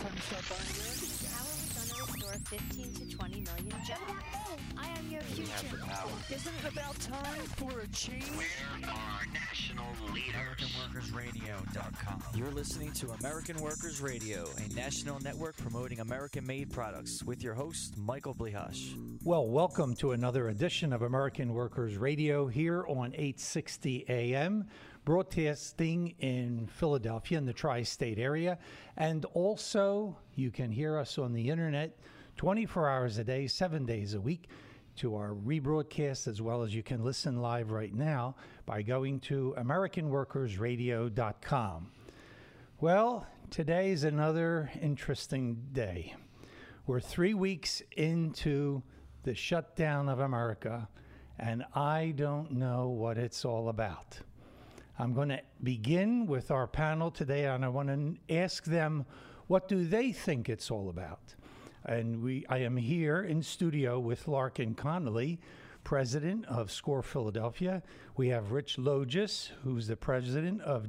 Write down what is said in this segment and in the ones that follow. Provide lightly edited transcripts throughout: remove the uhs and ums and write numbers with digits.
time to start buying it? How are we going to restore 15 to 20 million jobs? I am your future. Isn't it about time for a change? Where are our national leaders? AmericanWorkersRadio.com. You're listening to American Workers Radio, a national network promoting American-made products, with your host, Michael Blihash. Well, welcome to another edition of American Workers Radio here on 860 AM, broadcasting in Philadelphia in the tri-state area. And also, you can hear us on the internet 24 hours a day, 7 days a week, to our rebroadcast, as well as you can listen live right now by going to AmericanWorkersRadio.com. Well, today's another interesting day. We're 3 weeks into the shutdown of America, and I don't know what it's all about. I'm going to begin with our panel today, and I want to ask them, what do they think it's all about? And I am here in studio with Larkin Connolly, president of SCORE Philadelphia. We have Rich Logis, who's the president of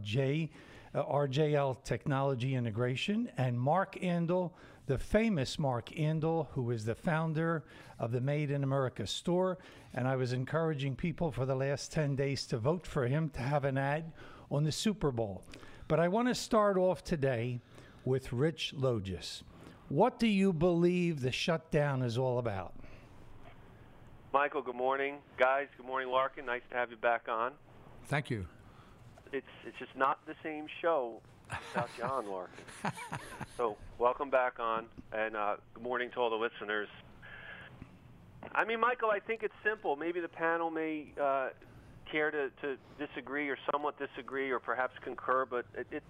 RJL Technology Integration, and Mark Andel, the famous Mark Andel, who is the founder of the Made in America store. And I was encouraging people for the last 10 days to vote for him to have an ad on the Super Bowl. But I want to start off today with Rich Logis. What do you believe the shutdown is all about? Michael, good morning. Guys, good morning, Larkin. Nice to have you back on. Thank you. It's just not the same show without you on, Larkin. So welcome back on, and good morning to all the listeners. I mean, Michael, I think it's simple. Maybe the panel may care to disagree or somewhat disagree or perhaps concur, but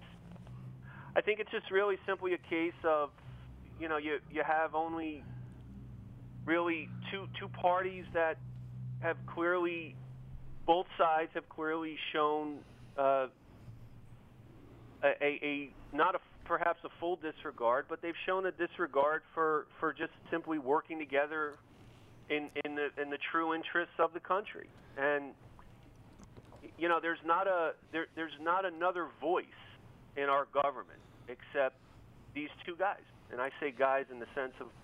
I think it's just really simply a case of, you know, you have only really two parties that have clearly, both sides have clearly shown perhaps a full disregard, but they've shown a disregard for just simply working together in the true interests of the country. And you know, there's not another voice in our government except these two guys. And I say guys in the sense of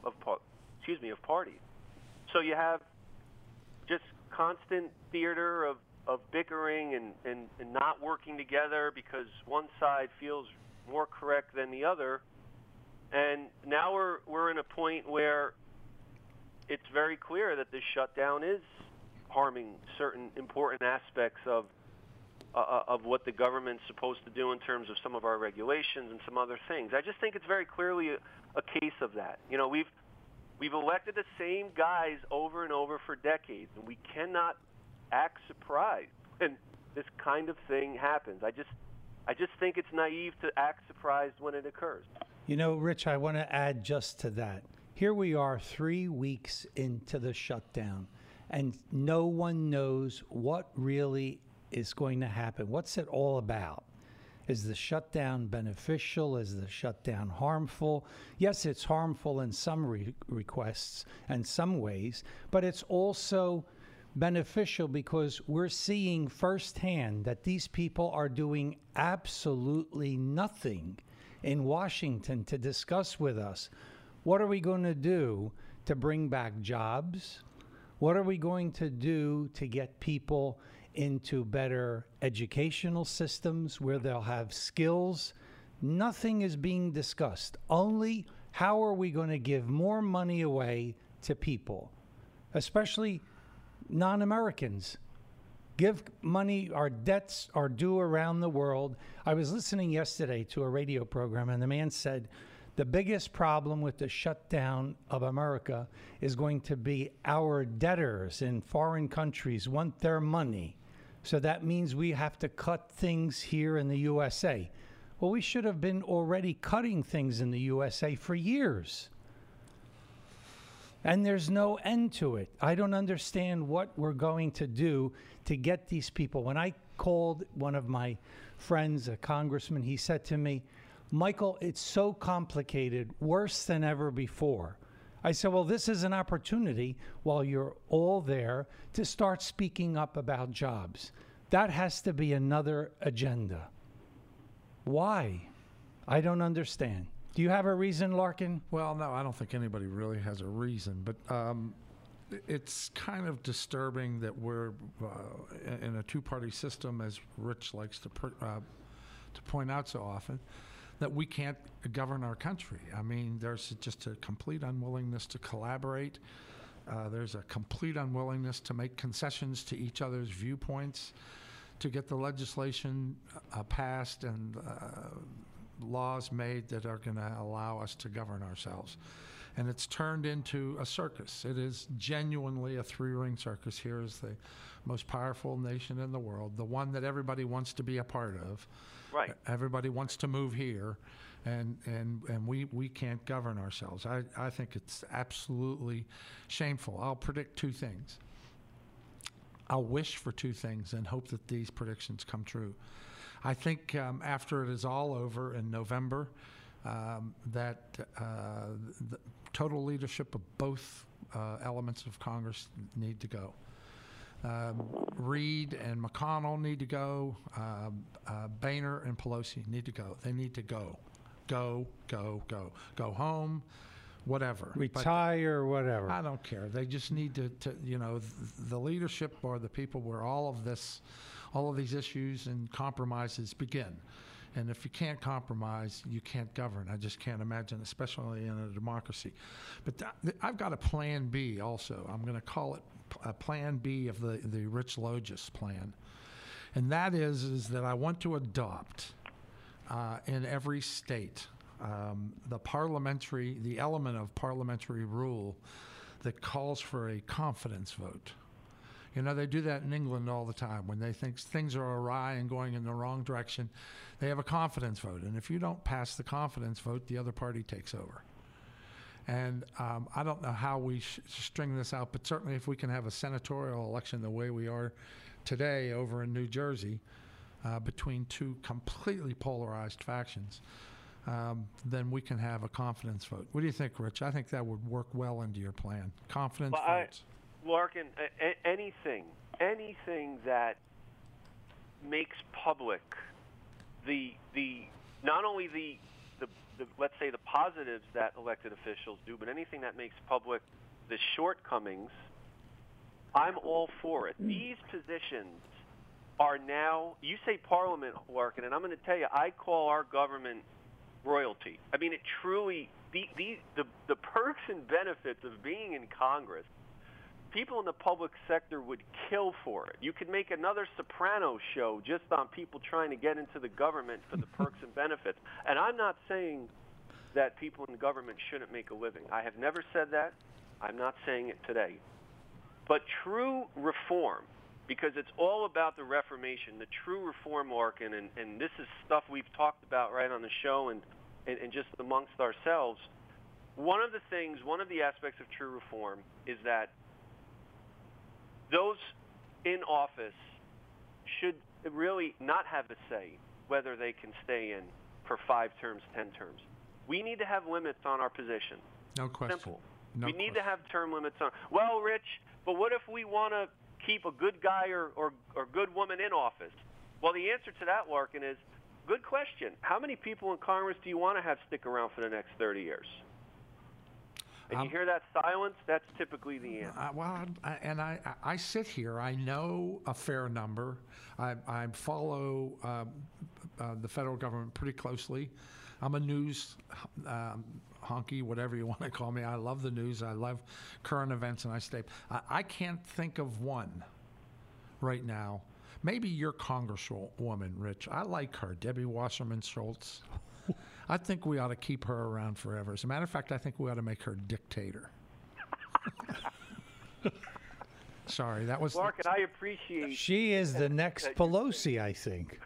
parties. So you have just constant theater of bickering and not working together because one side feels more correct than the other. And now we're in a point where it's very clear that this shutdown is harming certain important aspects of what the government's supposed to do in terms of some of our regulations and some other things. I just think it's very clearly a case of that. You know, we've elected the same guys over and over for decades, and we cannot act surprised when this kind of thing happens. I just think it's naive to act surprised when it occurs. You know, Rich, I want to add just to that. Here we are 3 weeks into the shutdown, and no one knows what really is going to happen. What's it all about? Is the shutdown beneficial? Is the shutdown harmful? Yes, it's harmful in some requests and some ways, but it's also beneficial because we're seeing firsthand that these people are doing absolutely nothing in Washington to discuss with us. What are we going to do to bring back jobs? What are we going to do to get people into better educational systems where they'll have skills? Nothing is being discussed. Only how are we going to give more money away to people, especially non-Americans. Give money. Our debts are due around the world. I was listening yesterday to a radio program, and the man said, the biggest problem with the shutdown of America is going to be our debtors in foreign countries want their money. So that means we have to cut things here in the USA. Well, we should have been already cutting things in the USA for years. And there's no end to it. I don't understand what we're going to do to get these people. When I called one of my friends, a congressman, he said to me, Michael, it's so complicated, worse than ever before. I said, well, this is an opportunity while you're all there to start speaking up about jobs. That has to be another agenda. Why? I don't understand. Do you have a reason, Larkin? Well, no, I don't think anybody really has a reason, but it's kind of disturbing that we're in a two-party system, as Rich likes to point out so often, that we can't govern our country. I mean, there's just a complete unwillingness to collaborate. There's a complete unwillingness to make concessions to each other's viewpoints, to get the legislation passed and laws made that are going to allow us to govern ourselves. And it's turned into a circus. It is genuinely a three-ring circus. Here is the most powerful nation in the world, the one that everybody wants to be a part of. Right. Everybody wants to move here, and we can't govern ourselves. I think it's absolutely shameful. I'll predict two things. I'll wish for two things and hope that these predictions come true. I think after it is all over in November, that the total leadership of both elements of Congress need to go. Reid and McConnell need to go. Boehner and Pelosi need to go. They need to go. Go home, whatever. Retire, whatever. I don't care. They just need to the leadership or the people where all of these issues and compromises begin. And if you can't compromise, you can't govern. I just can't imagine, especially in a democracy. But I've got a plan B also. I'm going to call it a plan B of the Rich Logis plan. And that is that I want to adopt in every state the element of parliamentary rule that calls for a confidence vote. You know, they do that in England all the time. When they think things are awry and going in the wrong direction, they have a confidence vote. And if you don't pass the confidence vote, the other party takes over. And I don't know how we string this out, but certainly if we can have a senatorial election the way we are today over in New Jersey, between two completely polarized factions, then we can have a confidence vote. What do you think, Rich? I think that would work well into your plan. Confidence votes. Larkin, anything that makes public the not only the let's say the positives that elected officials do, but anything that makes public the shortcomings, I'm all for it. These positions are now, you say Parliament, Larkin, and I'm going to tell you, I call our government royalty. I mean, it truly, the perks and benefits of being in Congress, people in the public sector would kill for it. You could make another Sopranos show just on people trying to get into the government for the perks and benefits. And I'm not saying that people in the government shouldn't make a living. I have never said that. I'm not saying it today. But true reform, because it's all about the Reformation, the true reform, Larkin, and this is stuff we've talked about right on the show and just amongst ourselves. One of the aspects of true reform is that those in office should really not have a say whether they can stay in for 5 terms, 10 terms. We need to have limits on our position. No question. Simple. No we need question. to have term limits on. Well, Rich, but what if we want to keep a good guy or good woman in office? Well, the answer to that, Larkin, is good question. How many people in Congress do you want to have stick around for the next 30 years? And you hear that silence, that's typically the answer. I sit here. I know a fair number. I follow the federal government pretty closely. I'm a news honky, whatever you want to call me. I love the news. I love current events, and I stay. I can't think of one right now. Maybe your Congresswoman, Rich. I like her, Debbie Wasserman Schultz. I think we ought to keep her around forever. As a matter of fact, I think we ought to make her dictator. Sorry, that was... Larkin, I appreciate... She is the next Pelosi, I think.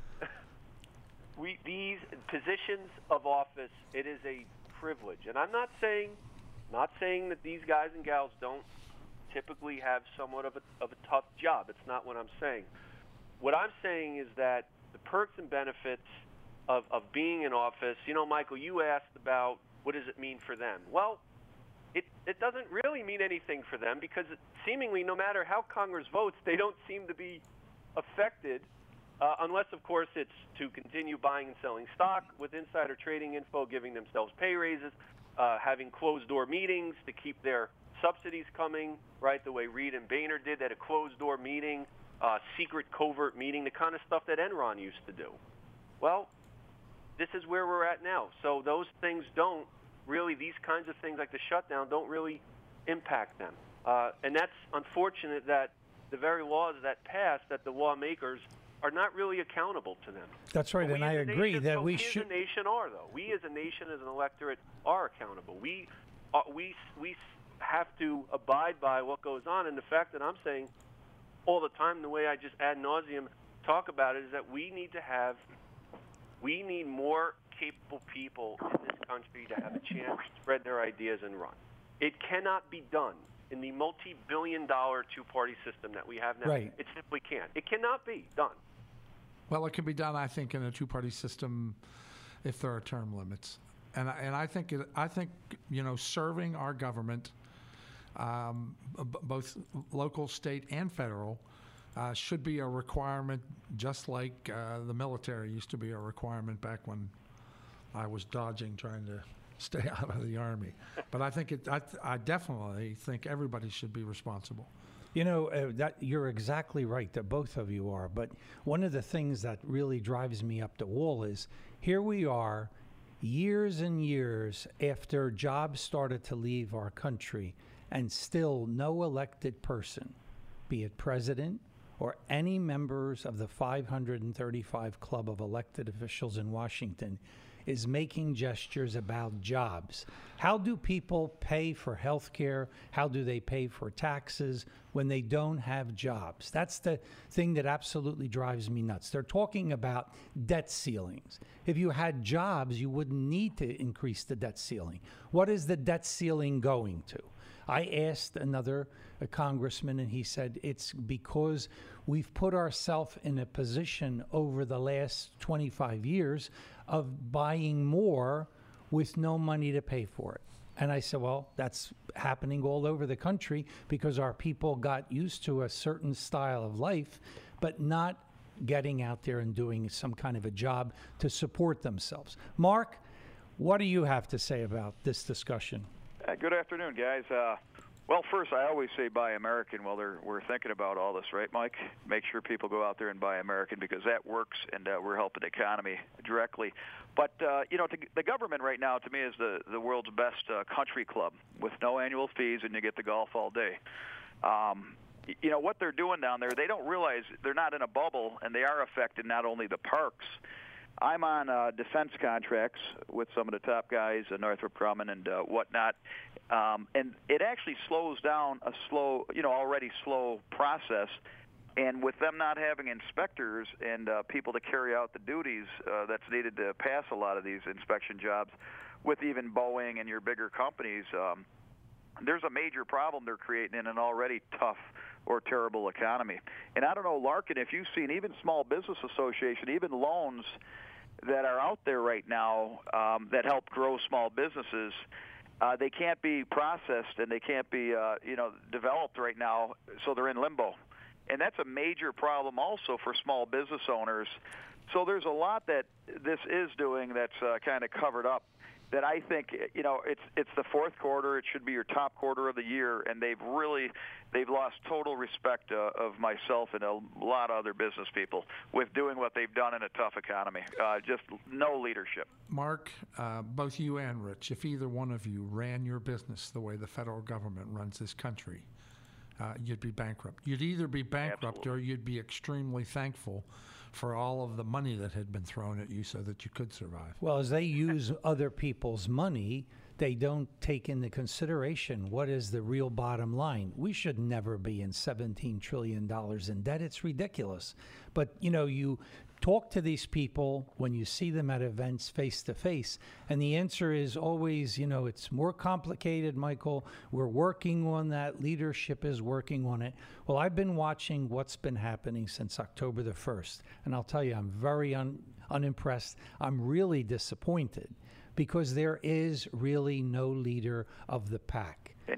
These positions of office, it is a privilege. And I'm not saying that these guys and gals don't typically have somewhat of a tough job. It's not what I'm saying. What I'm saying is that the perks and benefits of being in office, you know, Michael, you asked about what does it mean for them. Well, it doesn't really mean anything for them because seemingly no matter how Congress votes, they don't seem to be affected unless, of course, it's to continue buying and selling stock with insider trading info, giving themselves pay raises, having closed-door meetings to keep their subsidies coming, right, the way Reed and Boehner did at a closed-door meeting, secret covert meeting, the kind of stuff that Enron used to do. Well, this is where we're at now. So those things don't really, these kinds of things like the shutdown don't really impact them. And that's unfortunate that the very laws that pass, that the lawmakers are not really accountable to them. That's right, and I agree that we should. We as a nation are, though. We as a nation, as an electorate, are accountable. We have to abide by what goes on, and the fact that I'm saying all the time, the way I just ad nauseum talk about it, is that we need more capable people in this country to have a chance to spread their ideas and run. It cannot be done in the multi-billion-dollar two-party system that we have now. Right. It simply can't. It cannot be done. Well, it can be done, I think, in a two-party system if there are term limits, and I think serving our government, both local, state, and federal, should be a requirement, just like the military used to be a requirement back when I was dodging trying to stay out of the Army. But I think I definitely think everybody should be responsible. You know, that you're exactly right, that both of you are. But one of the things that really drives me up the wall is here we are, years and years after jobs started to leave our country, and still no elected person, be it president or any members of the 535 club of elected officials in Washington, is making gestures about jobs. How do people pay for health care? How do they pay for taxes when they don't have jobs? That's the thing that absolutely drives me nuts. They're talking about debt ceilings. If you had jobs, you wouldn't need to increase the debt ceiling. What is the debt ceiling going to? I asked a congressman, and he said it's because we've put ourselves in a position over the last 25 years of buying more with no money to pay for it. And I said, well, that's happening all over the country because our people got used to a certain style of life, but not getting out there and doing some kind of a job to support themselves. Mark, what do you have to say about this discussion? Good afternoon, guys. Well, first, I always say buy American while we're thinking about all this, right, Mike? Make sure people go out there and buy American because that works, and we're helping the economy directly. But, the government right now, to me, is the world's best country club with no annual fees, and you get to golf all day. What they're doing down there, they don't realize they're not in a bubble, and they are affecting not only the parks. I'm on defense contracts with some of the top guys, Northrop Grumman and whatnot, and it actually slows down a already slow process. And with them not having inspectors and people to carry out the duties that's needed to pass a lot of these inspection jobs, with even Boeing and your bigger companies, there's a major problem they're creating in an already tough or terrible economy. And I don't know, Larkin, if you've seen even Small Business Association, even loans that are out there right now that help grow small businesses, they can't be processed and they can't be developed right now, so they're in limbo. And that's a major problem also for small business owners. So there's a lot that this is doing that's kind of covered up that I think, it's the fourth quarter. It should be your top quarter of the year, and they've lost total respect of myself and a lot of other business people with doing what they've done in a tough economy. Just no leadership. Mark, both you and Rich, if either one of you ran your business the way the federal government runs this country, you'd be bankrupt. You'd either be bankrupt Absolutely. or you'd be extremely thankful for all of the money that had been thrown at you so that you could survive. Well, as they use other people's money, they don't take into consideration what is the real bottom line. We should never be in $17 trillion in debt. It's ridiculous. But, you talk to these people when you see them at events face to face, and the answer is always, it's more complicated, Michael. We're working on that. Leadership is working on it. Well, I've been watching what's been happening since October the 1st, and I'll tell you, I'm very unimpressed. I'm really disappointed because there is really no leader of the pack. And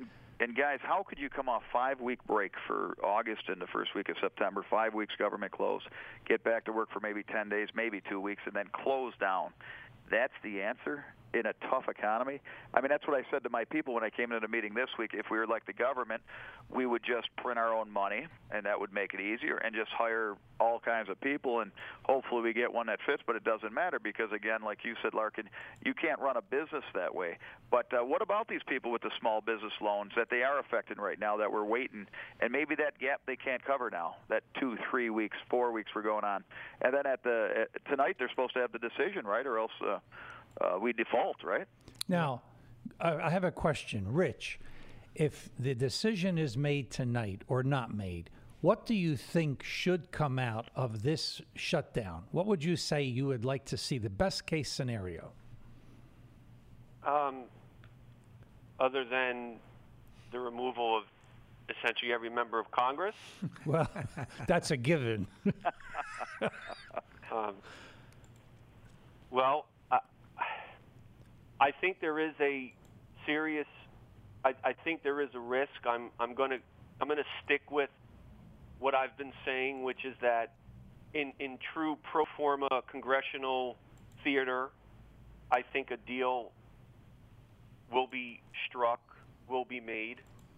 And guys, how could you come off 5-week break for August and the first week of September, 5 weeks government closed, get back to work for maybe 10 days, maybe 2 weeks, and then close down? That's the answer in a tough economy? I mean, that's what I said to my people when I came into the meeting this week. If we were like the government, we would just print our own money, and that would make it easier, and just hire all kinds of people, and hopefully we get one that fits, but it doesn't matter because, again, like you said, Larkin, you can't run a business that way. But what about these people with the small business loans that they are affecting right now that we're waiting, and maybe that gap they can't cover now, that 2, 3 weeks, 4 weeks we're going on. And then tonight they're supposed to have the decision, right, or else we default, right? Now, I have a question. Rich, if the decision is made tonight or not made, what do you think should come out of this shutdown? What would you say you would like to see, the best case scenario? Other than the removal of essentially every member of Congress? Well, that's a given. Well, I think there is a serious. I think there is a risk. I'm going to stick with what I've been saying, which is that in true pro forma congressional theater, I think a deal will be struck, will be made.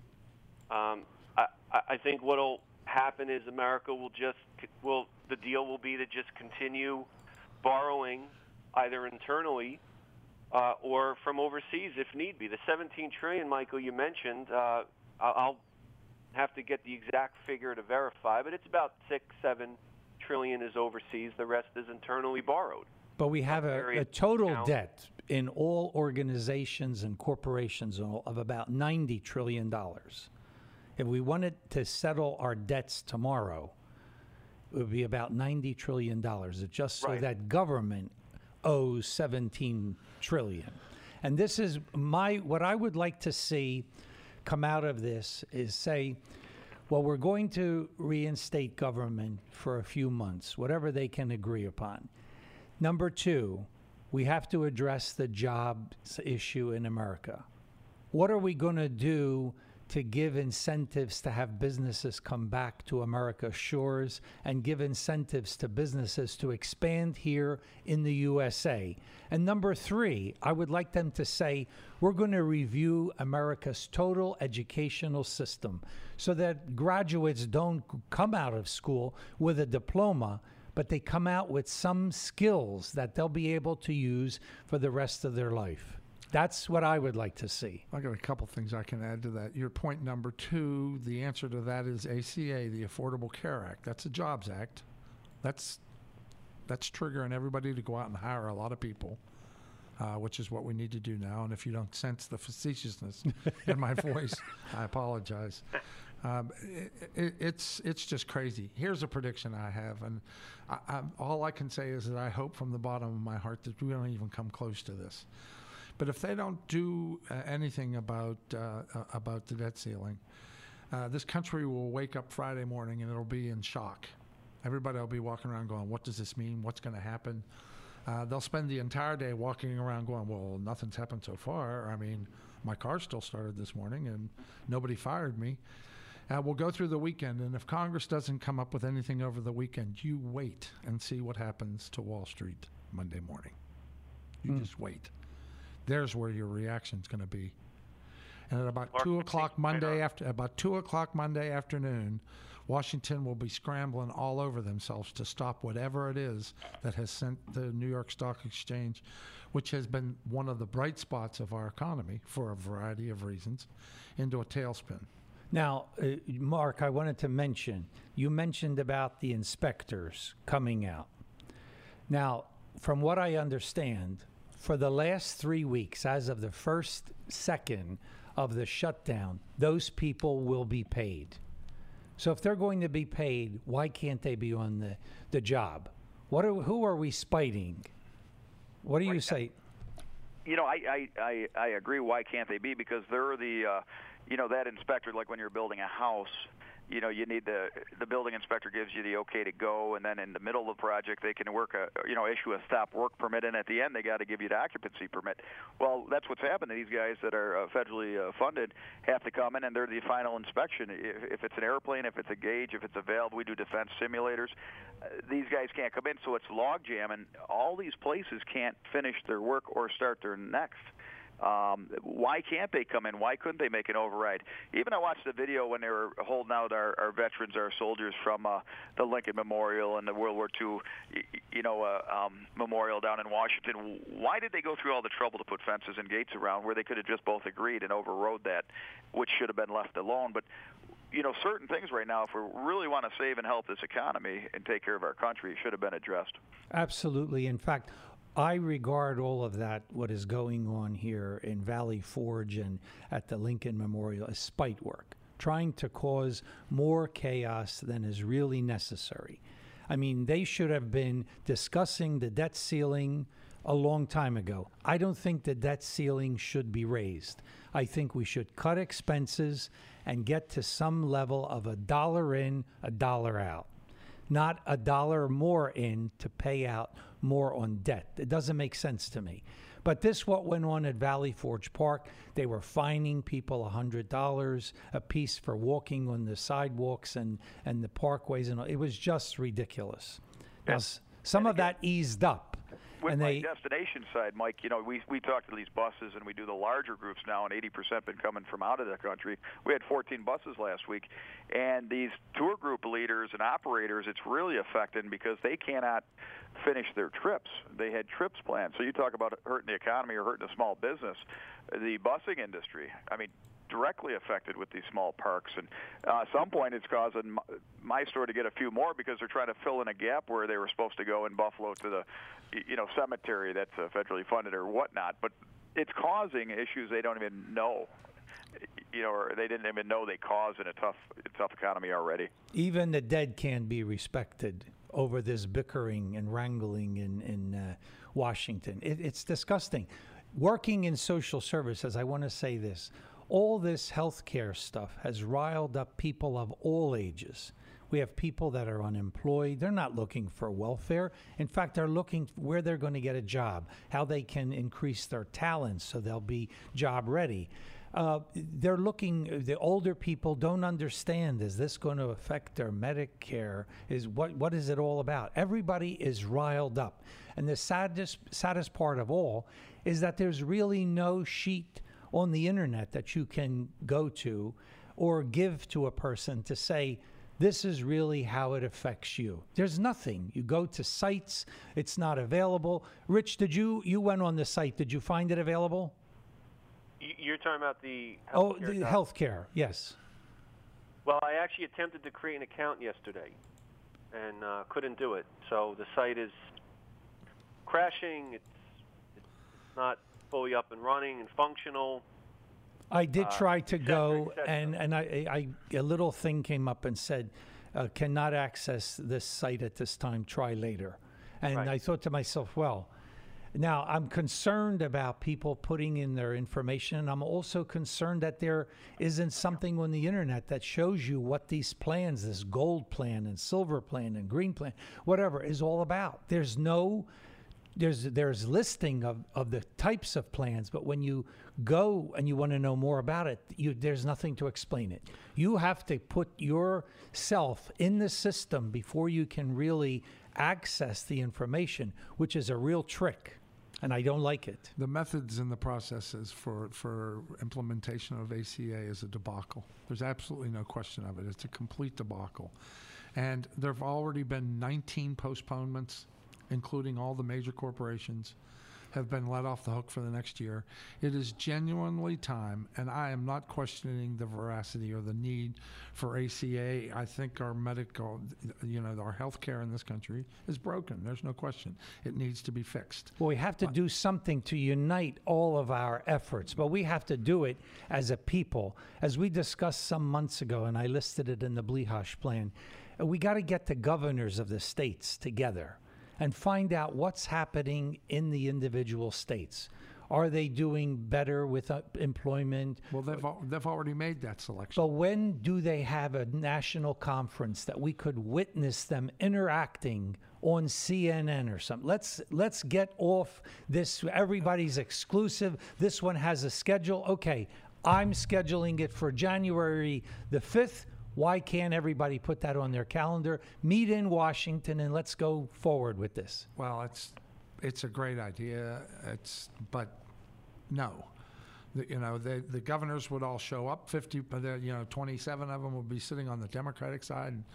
I think what'll happen is America the deal will be to just continue borrowing either internally or from overseas if need be. The $17 trillion, Michael, you mentioned, I'll have to get the exact figure to verify, but it's about 6-7 trillion is overseas. The rest is internally borrowed. But we have a total debt in all organizations and corporations of about $90 trillion. If we wanted to settle our debts tomorrow, it would be about $90 trillion. It's just so that government owes $17 trillion. And this is what I would like to see come out of this is say, well, we're going to reinstate government for a few months, whatever they can agree upon. Number two, we have to address the jobs issue in America. What are we going to do to give incentives to have businesses come back to America's shores and give incentives to businesses to expand here in the USA? And number three, I would like them to say, we're going to review America's total educational system so that graduates don't come out of school with a diploma, but they come out with some skills that they'll be able to use for the rest of their life. That's what I would like to see. I got a couple things I can add to that. Your point number two, the answer to that is ACA, the Affordable Care Act. That's a Jobs Act. That's triggering everybody to go out and hire a lot of people, which is what we need to do now. And if you don't sense the facetiousness in my voice, I apologize. It's just crazy. Here's a prediction I have, and all I can say is that I hope from the bottom of my heart that we don't even come close to this. But if they don't do anything about the debt ceiling, this country will wake up Friday morning and it'll be in shock. Everybody will be walking around going, what does this mean? What's going to happen? They'll spend the entire day walking around going, well, nothing's happened so far. I mean, my car still started this morning and nobody fired me. We'll go through the weekend, and if Congress doesn't come up with anything over the weekend, you wait and see what happens to Wall Street Monday morning. You just wait. There's where your reaction's going to be. And at about 2 o'clock Monday afternoon, Washington will be scrambling all over themselves to stop whatever it is that has sent the New York Stock Exchange, which has been one of the bright spots of our economy for a variety of reasons, into a tailspin. Now, Mark, I wanted to mention, you mentioned about the inspectors coming out. Now, from what I understand, for the last 3 weeks, as of the first second of the shutdown, those people will be paid. So if they're going to be paid, why can't they be on the job? Who are we spiting? What do you say? You know, I agree. Why can't they be? Because they're the, that inspector, like when you're building a house, you need the building inspector gives you the okay to go, and then in the middle of the project they can issue a stop work permit, and at the end they got to give you the occupancy permit. Well, that's what's happened. These guys that are federally funded have to come in, and they're the final inspection. If it's an airplane, if it's a gauge, if it's a valve, we do defense simulators. These guys can't come in, so it's log jam, and all these places can't finish their work or start their next. Why can't they come in? Why couldn't they make an override? Even I watched the video when they were holding out our veterans, our soldiers from the Lincoln Memorial and the World War II, memorial down in Washington. Why did they go through all the trouble to put fences and gates around where they could have just both agreed and overrode that, which should have been left alone? But certain things right now, if we really want to save and help this economy and take care of our country, should have been addressed. Absolutely. In fact, I regard all of that, what is going on here in Valley Forge and at the Lincoln Memorial, as spite work, trying to cause more chaos than is really necessary. I mean, they should have been discussing the debt ceiling a long time ago. I don't think the debt ceiling should be raised. I think we should cut expenses and get to some level of $1 in, $1 out. Not $1 more in to pay out more on debt. It doesn't make sense to me. But this what went on at Valley Forge Park. They were fining people $100 a piece for walking on the sidewalks and the parkways, and it was just ridiculous. Now, some of that eased up. With my destination side, Mike, we talk to these buses, and we do the larger groups now, and 80% been coming from out of the country. We had 14 buses last week, and these tour group leaders and operators, it's really affecting because they cannot finish their trips. They had trips planned. So you talk about hurting the economy or hurting a small business. The busing industry, directly affected with these small parks, and at some point it's causing my store to get a few more because they're trying to fill in a gap where they were supposed to go in Buffalo to the cemetery that's federally funded or whatnot, but it's causing issues they don't even know, or they didn't even know they caused in a tough economy already. Even the dead can be respected over this bickering and wrangling in Washington. It's disgusting. Working in social services, I want to say this. All this healthcare stuff has riled up people of all ages. We have people that are unemployed. They're not looking for welfare. In fact, they're looking where they're going to get a job, how they can increase their talents so they'll be job ready. They're looking, the older people don't understand, is this going to affect their Medicare? What is it all about? Everybody is riled up. And the saddest part of all is that there's really no sheet on the internet that you can go to or give to a person to say, this is really how it affects you. There's nothing. You go to sites, it's not available. Rich, you went on the site. Did you find it available? You're talking about the healthcare? Oh, the healthcare, yes. Well, I actually attempted to create an account yesterday and couldn't do it. So the site is crashing. It's not fully up and running and functional. I did try to go, and I a little thing came up and said, cannot access this site at this time, try later. And I thought to myself, well, now I'm concerned about people putting in their information, and I'm also concerned that there isn't something on the internet that shows you what these plans, this gold plan and silver plan and green plan, whatever, is all about. There's listing of the types of plans, but when you go and you want to know more about it, there's nothing to explain it. You have to put yourself in the system before you can really access the information, which is a real trick, and I don't like it. The methods and the processes for implementation of ACA is a debacle. There's absolutely no question of it. It's a complete debacle. And there have already been 19 postponements, including all the major corporations, have been let off the hook for the next year. It is genuinely time, and I am not questioning the veracity or the need for ACA. I think our medical, our healthcare in this country is broken. There's no question. It needs to be fixed. Well, we have to do something to unite all of our efforts, but we have to do it as a people. As we discussed some months ago, and I listed it in the Blihash plan, we got to get the governors of the states together and find out what's happening in the individual states. Are they doing better with employment? Well, they've already made that selection. But when do they have a national conference that we could witness them interacting on CNN or something? Let's get off this. Everybody's exclusive. This one has a schedule. Okay, I'm scheduling it for January the 5th. Why can't everybody put that on their calendar? Meet in Washington and let's go forward with this. Well, it's a great idea. But no, the governors would all show up. 27 of them would be sitting on the Democratic side, and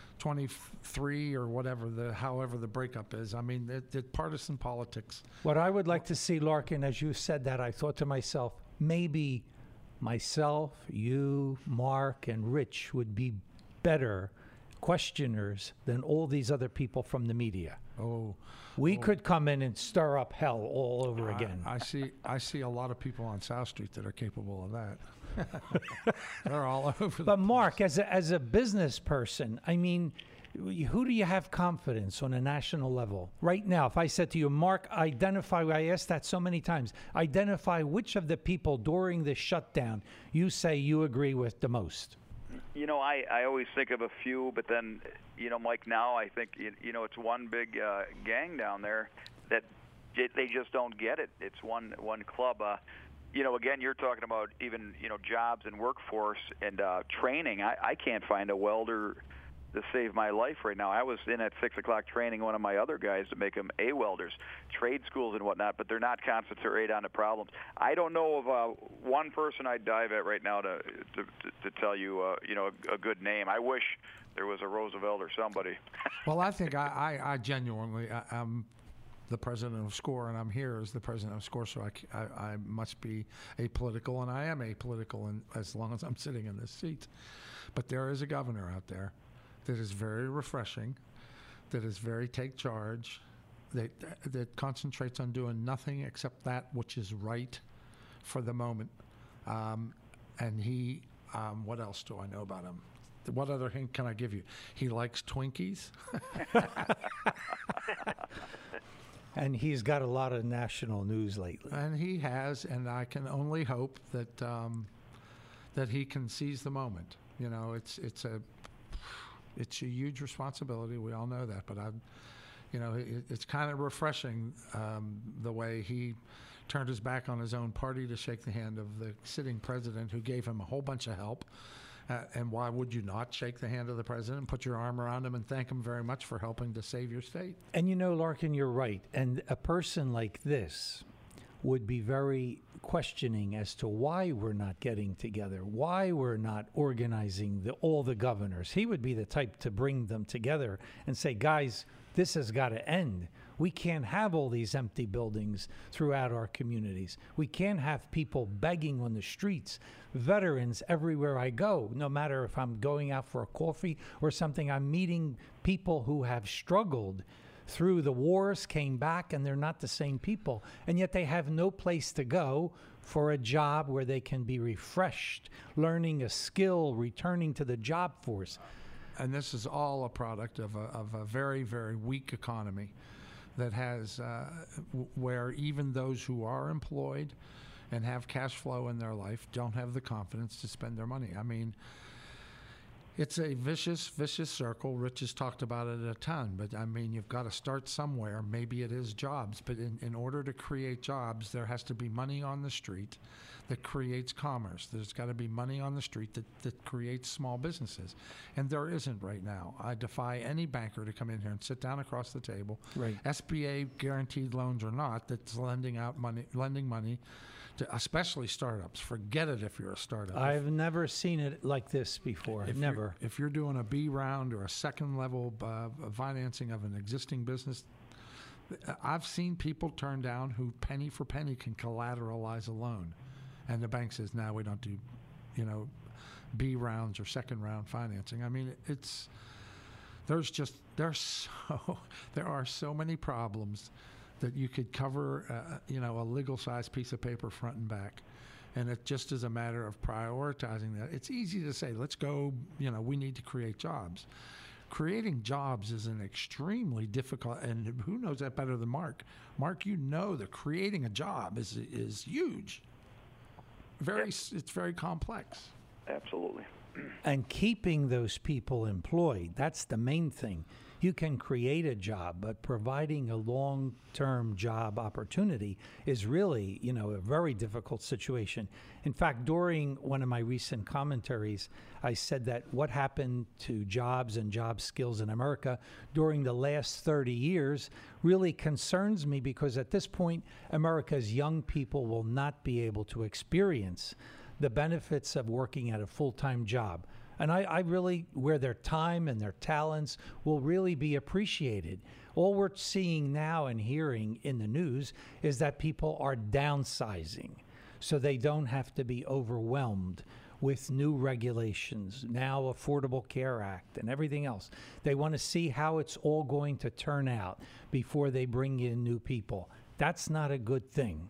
23 or however the breakup is. I mean, the partisan politics. What I would like to see, Larkin, as you said that, I thought to myself, maybe myself, you, Mark, and Rich would be better questioners than all these other people from the media. We could come in and stir up hell all over again. I see a lot of people on South Street that are capable of that. They're all over. But Mark, as a business person, I mean, who do you have confidence on a national level right now? If I said to you, Mark, identify, I asked that so many times, identify which of the people during the shutdown you say you agree with the most. I always think of a few, but then, Mike, now I think, it's one big gang down there that they just don't get it. It's one club. Again, you're talking about even, jobs and workforce and training. I can't find a welder to save my life right now. I was in at 6 o'clock training one of my other guys to make them welders, trade schools and whatnot, but they're not concentrated on the problems. I don't know of one person I'd dive at right now to tell you, a good name. I wish there was a Roosevelt or somebody. Well, I think I genuinely, I'm the president of SCORE, and I'm here as the president of SCORE, so I must be apolitical, and I am apolitical as long as I'm sitting in this seat. But there is a governor out there that is very refreshing, that is very take charge, that concentrates on doing nothing except that which is right for the moment. And he, what else do I know about him? What other hint can I give you? He likes Twinkies. And he's got a lot of national news lately. And he has, and I can only hope that that he can seize the moment. It's a huge responsibility. We all know that, but it's kind of refreshing the way he turned his back on his own party to shake the hand of the sitting president, who gave him a whole bunch of help. And why would you not shake the hand of the president and put your arm around him and thank him very much for helping to save your state? And Larkin, you're right. And a person like this would be very questioning as to why we're not getting together, why we're not organizing all the governors. He would be the type to bring them together and say, guys, this has got to end. We can't have all these empty buildings throughout our communities. We can't have people begging on the streets. Veterans everywhere I go, no matter if I'm going out for a coffee or something, I'm meeting people who have struggled through the wars, came back, and they're not the same people. And yet they have no place to go for a job where they can be refreshed, learning a skill, returning to the job force. And this is all a product of a very, very weak economy that has, where even those who are employed and have cash flow in their life don't have the confidence to spend their money. I mean, it's a vicious, vicious circle. Rich has talked about it a ton, but I mean, you've got to start somewhere. Maybe it is jobs, but in order to create jobs, there has to be money on the street that creates commerce. There's got to be money on the street that creates small businesses. And there isn't right now. I defy any banker to come in here and sit down across the table, right, SBA guaranteed loans or not, that's lending money to especially startups. Forget it if you're a startup. I've never seen it like this before. Never. If you're doing a B round or a second level financing of an existing business, I've seen people turn down who penny for penny can collateralize a loan. And the bank says, no, we don't do, B rounds or second round financing. I mean, there are so many problems that you could cover, a legal-sized piece of paper front and back. And it just is a matter of prioritizing that. It's easy to say, let's go, we need to create jobs. creating jobs is an extremely difficult, and who knows that better than Mark? Mark, you know that creating a job is huge. It's very complex. Absolutely. And keeping those people employed, that's the main thing. You can create a job, but providing a long-term job opportunity is really, a very difficult situation. In fact, during one of my recent commentaries, I said that what happened to jobs and job skills in America during the last 30 years really concerns me, because at this point, America's young people will not be able to experience the benefits of working at a full-time job. And I really, where their time and their talents will really be appreciated. All we're seeing now and hearing in the news is that people are downsizing so they don't have to be overwhelmed with new regulations, now Affordable Care Act and everything else. They want to see how it's all going to turn out before they bring in new people. That's not a good thing.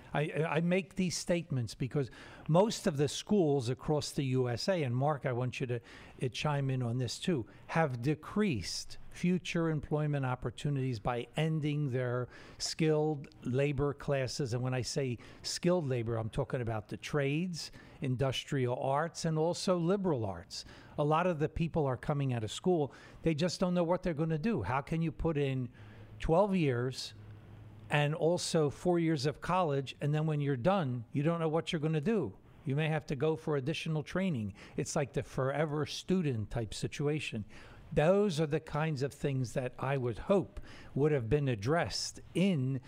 I make these statements because most of the schools across the USA, and Mark, I want you to chime in on this too, have decreased future employment opportunities by ending their skilled labor classes. And when I say skilled labor, I'm talking about the trades, industrial arts, and also liberal arts. A lot of the people are coming out of school, they just don't know what they're going to do. How can you put in 12 years and also 4 years of college, and then when you're done, you don't know what you're going to do? You may have to go for additional training. It's like the forever student type situation. Those are the kinds of things that I would hope would have been addressed in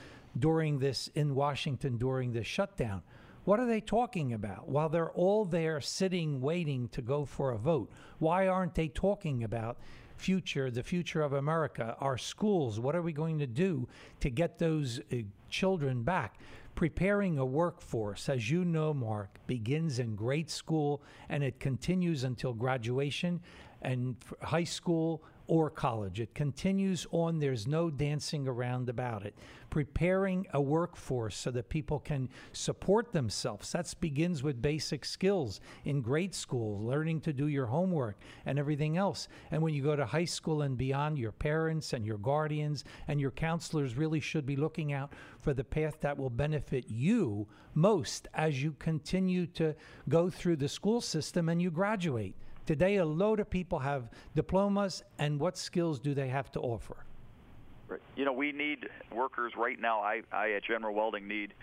Washington during this shutdown. What are they talking about? While they're all there sitting, waiting to go for a vote, why aren't they talking about the future of America, our schools? What are we going to do to get those children back? Preparing a workforce, as you know, Mark, begins in grade school and it continues until graduation and high school or college. It continues on. There's no dancing around about it. Preparing a workforce so that people can support themselves. That begins with basic skills in grade school, learning to do your homework and everything else. And when you go to high school and beyond, your parents and your guardians and your counselors really should be looking out for the path that will benefit you most as you continue to go through the school system and you graduate. Today, a load of people have diplomas, and what skills do they have to offer? Right. We need workers right now. I at General Welding need,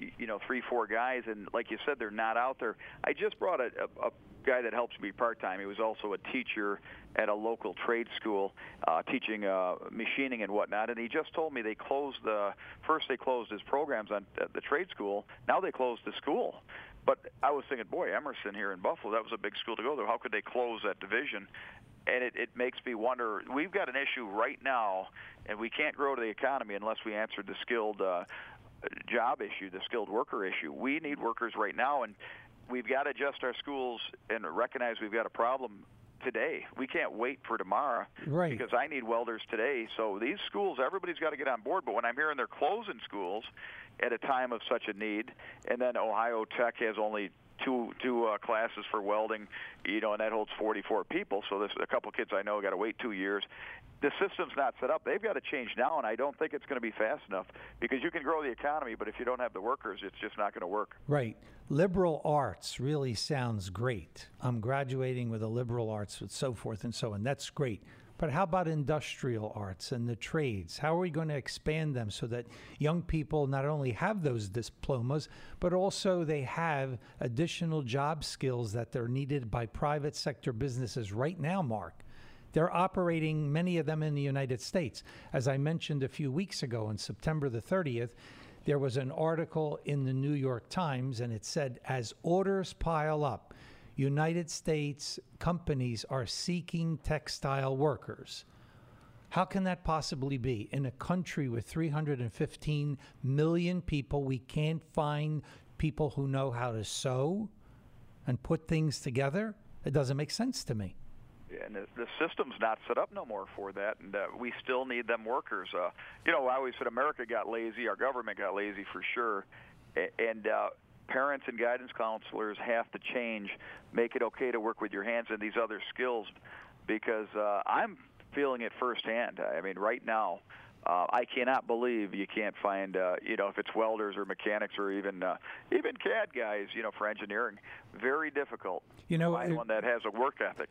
3-4 guys, and like you said, they're not out there. I just brought a guy that helps me part-time. He was also a teacher at a local trade school, teaching machining and whatnot, and he just told me they closed his programs at the trade school. Now they closed the school. But I was thinking, boy, Emerson here in Buffalo, that was a big school to go there. How could they close that division? And it makes me wonder, we've got an issue right now, and we can't grow to the economy unless we answer the skilled job issue, the skilled worker issue. We need workers right now, and we've got to adjust our schools and recognize we've got a problem today. We can't wait for tomorrow, right? Because I need welders today. So these schools, everybody's got to get on board. But when I'm hearing they're closing schools at a time of such a need, and then Ohio Tech has only two classes for welding, and that holds 44 people. So there's a couple kids I know got to wait 2 years. The system's not set up. They've got to change now, and I don't think it's going to be fast enough, because you can grow the economy, but if you don't have the workers, it's just not going to work. Right. Liberal arts really sounds great. I'm graduating with a liberal arts and so forth and so on. That's great. But how about industrial arts and the trades? How are we going to expand them so that young people not only have those diplomas, but also they have additional job skills that they're needed by private sector businesses right now, Mark? They're operating, many of them in the United States. As I mentioned a few weeks ago, on September the 30th, there was an article in the New York Times, and it said, as orders pile up, United States companies are seeking textile workers. How can that possibly be? In a country with 315 million people, we can't find people who know how to sew and put things together? It doesn't make sense to me. Yeah, and the system's not set up no more for that, and we still need them workers. I always said America got lazy, our government got lazy for sure, and parents and guidance counselors have to change, make it okay to work with your hands and these other skills. because I'm feeling it firsthand. I mean, right now, I cannot believe you can't find, if it's welders or mechanics or even CAD guys, for engineering. Very difficult to find one that has a work ethic.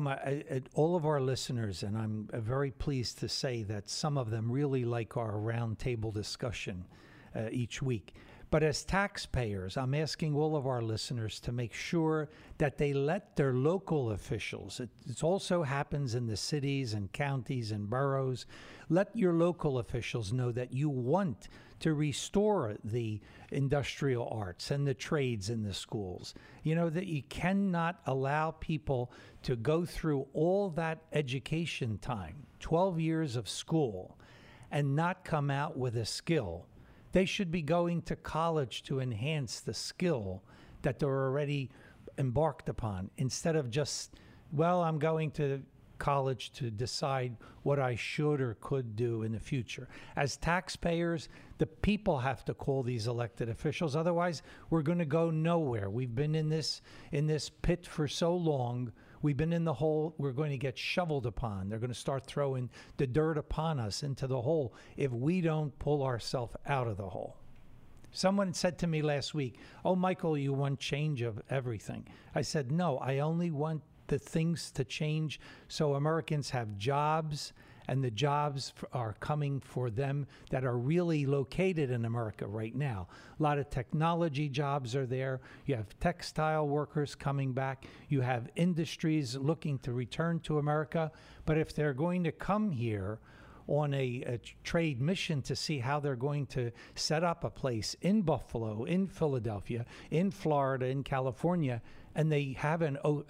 All of our listeners, and I'm very pleased to say that some of them really like our roundtable discussion each week. But as taxpayers, I'm asking all of our listeners to make sure that they let their local officials, it also happens in the cities and counties and boroughs, let your local officials know that you want to restore the industrial arts and the trades in the schools. That you cannot allow people to go through all that education time, 12 years of school, and not come out with a skill. They should be going to college to enhance the skill that they're already embarked upon, instead of just, I'm going to college to decide what I should or could do in the future. As taxpayers, the people have to call these elected officials. Otherwise, we're going to go nowhere. We've been in this pit for so long. We've been in the hole. We're going to get shoveled upon. They're going to start throwing the dirt upon us into the hole if we don't pull ourselves out of the hole. Someone said to me last week, "Oh, Michael, you want change of everything." I said, "No, I only want the things to change so Americans have jobs, and the jobs are coming for them that are really located in America right now. A lot of technology jobs are there. You have textile workers coming back. You have industries looking to return to America. But if they're going to come here on a trade mission to see how they're going to set up a place in Buffalo, in Philadelphia, in Florida, in California, and they have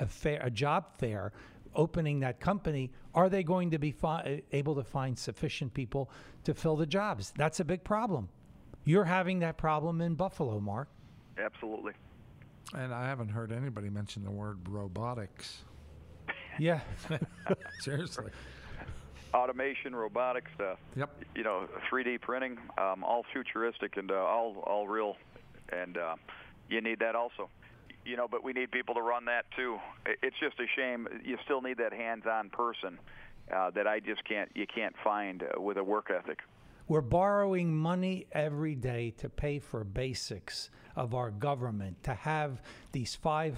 a job fair opening that company, are they going to be able to find sufficient people to fill the jobs? That's a big problem. You're having that problem in Buffalo, Mark. Absolutely. And I haven't heard anybody mention the word robotics. Yeah. Seriously. Automation, robotics, yep. 3D printing, all futuristic and all real, and you need that also. But we need people to run that too. It's just a shame. You still need that hands-on person that you can't find with a work ethic. We're borrowing money every day to pay for basics of our government, to have these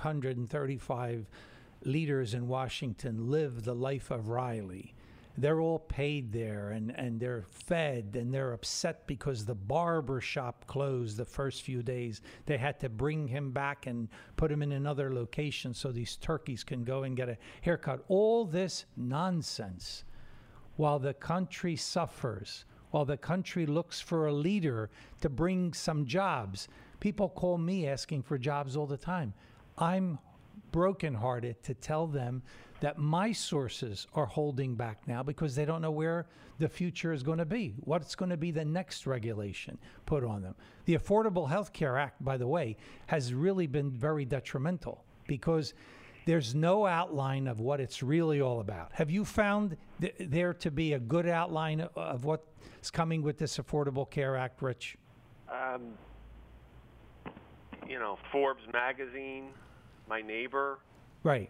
535 leaders in Washington live the life of Riley. They're all paid there, and they're fed, and they're upset because the barber shop closed the first few days. They had to bring him back and put him in another location so these turkeys can go and get a haircut. All this nonsense while the country suffers, while the country looks for a leader to bring some jobs. People call me asking for jobs all the time. I'm brokenhearted to tell them that my sources are holding back now because they don't know where the future is going to be, what's going to be the next regulation put on them. The Affordable Health Care Act, by the way, has really been very detrimental because there's no outline of what it's really all about. Have you found there to be a good outline of what's coming with this Affordable Care Act, Rich? Forbes magazine, my neighbor. Right.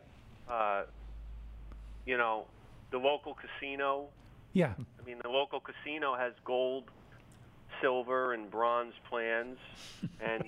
The local casino. Yeah. I mean, the local casino has gold, silver, and bronze plans, and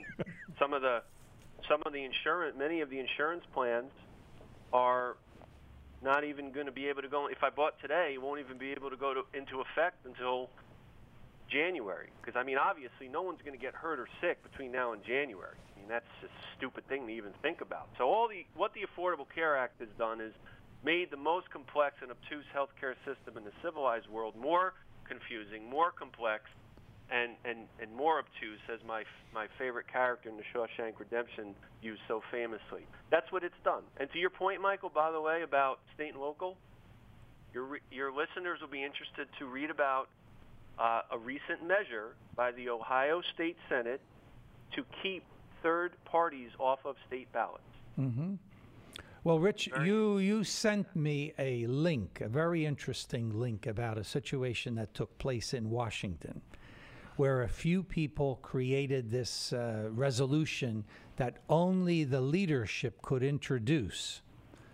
many of the insurance plans are not even going to be able to go. If I bought today, it won't even be able to go into effect until January. Because obviously, no one's going to get hurt or sick between now and January. That's just a stupid thing to even think about. So what the Affordable Care Act has done is made the most complex and obtuse healthcare system in the civilized world more confusing, more complex, and more obtuse, as my favorite character in The Shawshank Redemption used so famously. That's what it's done. And to your point, Michael, by the way, about state and local, your listeners will be interested to read about a recent measure by the Ohio State Senate to keep third parties off of state ballots. Mm-hmm. Well, Rich, you sent me a link, a very interesting link about a situation that took place in Washington, where a few people created this resolution that only the leadership could introduce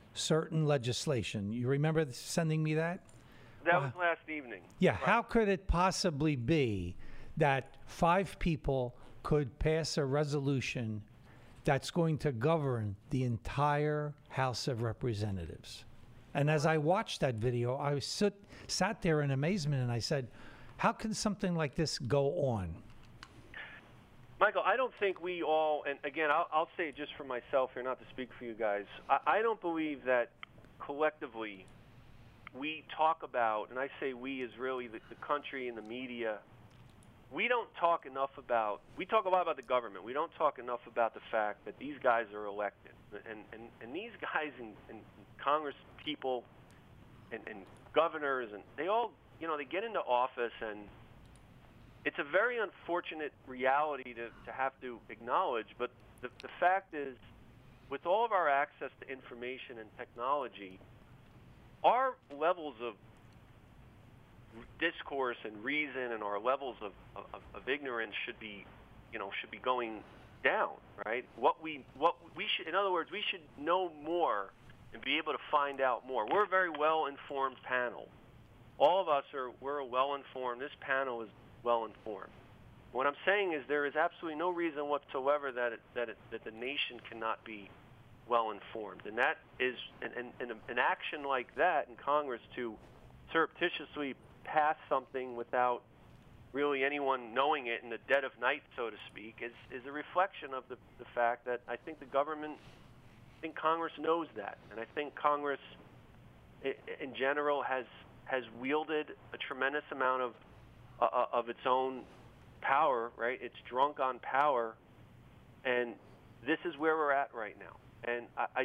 certain legislation. You remember sending me that? That was last evening. Yeah, Right. how could it possibly be that 5 people could pass a resolution that's going to govern the entire House of Representatives? And as I watched that video, I sat there in amazement and I said, how can something like this go on? Michael, I don't think we all, and again, I'll say it just for myself here, not to speak for you guys. I don't believe that collectively we talk about, and I say we is really the country and the media, we don't talk enough about, we talk a lot about the government. We don't talk enough about the fact that these guys are elected. And these guys and Congress people and governors, and they all, they get into office, and it's a very unfortunate reality to have to acknowledge, but the fact is, with all of our access to information and technology, our levels of discourse and reason and our levels of ignorance should be going down, right? What we should, in other words, we should know more and be able to find out more. We're a very well-informed panel. All of us we're well-informed. This panel is well-informed. What I'm saying is there is absolutely no reason whatsoever that the nation cannot be well-informed, and that is an action like that in Congress to surreptitiously pass something without really anyone knowing it in the dead of night, so to speak, is a reflection of the fact that I think Congress knows that, and I think Congress in general has wielded a tremendous amount of its own power, right? It's drunk on power, and this is where we're at right now. And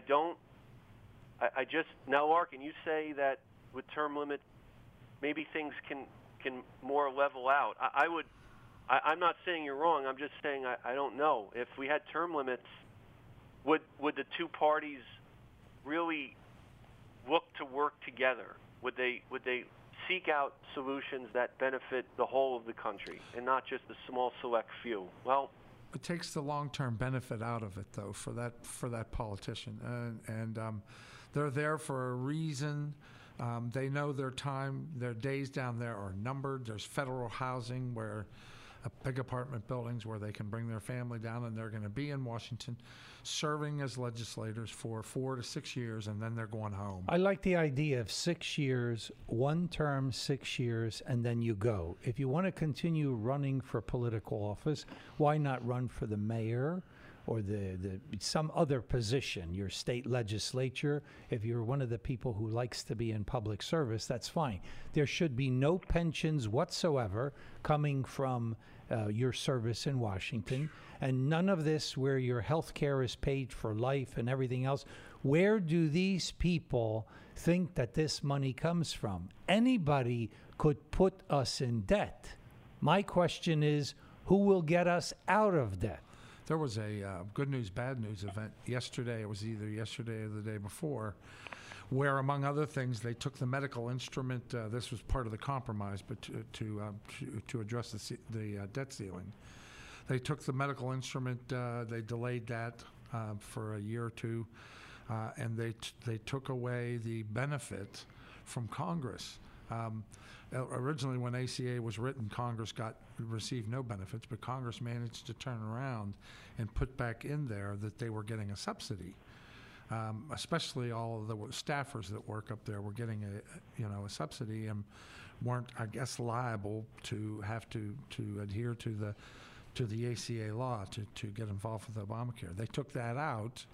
now, Larkin, you say that with term limits, maybe things can more level out. I'm not saying you're wrong. I'm just saying I don't know. If we had term limits, would the two parties really look to work together? Would they seek out solutions that benefit the whole of the country and not just the small select few? Well, it takes the long-term benefit out of it, though, for that politician, and they're there for a reason. They know their days down there are numbered. There's federal housing big apartment buildings where they can bring their family down, and they're going to be in Washington serving as legislators for 4 to 6 years, and then they're going home. I like the idea of 6 years, one term, 6 years, and then you go. If you want to continue running for political office, why not run for the mayor or some other position, your state legislature? If you're one of the people who likes to be in public service, that's fine. There should be no pensions whatsoever coming from your service in Washington, and none of this where your health care is paid for life and everything else. Where do these people think that this money comes from? Anybody could put us in debt. My question is, who will get us out of debt? There was a good news, bad news event yesterday. It was either yesterday or the day before, where, among other things, they took the medical instrument. This was part of the compromise, but to address the debt ceiling, they took the medical instrument. They delayed that for a year or two, and they took away the benefit from Congress. Originally, when ACA was written, Congress received no benefits, but Congress managed to turn around and put back in there that they were getting a subsidy. Especially all of the staffers that work up there were getting a subsidy and weren't, I guess, liable to have to adhere to the ACA law to get involved with Obamacare. They took that out.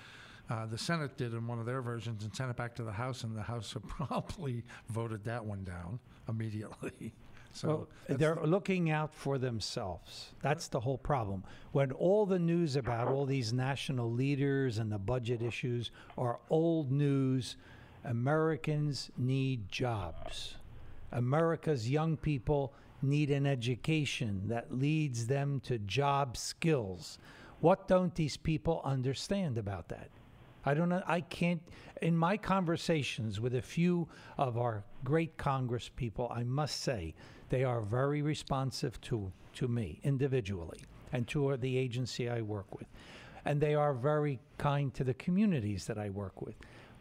The Senate did in one of their versions and sent it back to the House, and the House promptly voted that one down immediately. So they're looking out for themselves. That's the whole problem. When all the news about all these national leaders and the budget issues are old news, Americans need jobs. America's young people need an education that leads them to job skills. What don't these people understand about that? I don't know. I can't. In my conversations with a few of our great Congress people, I must say they are very responsive to me individually and to the agency I work with. And they are very kind to the communities that I work with.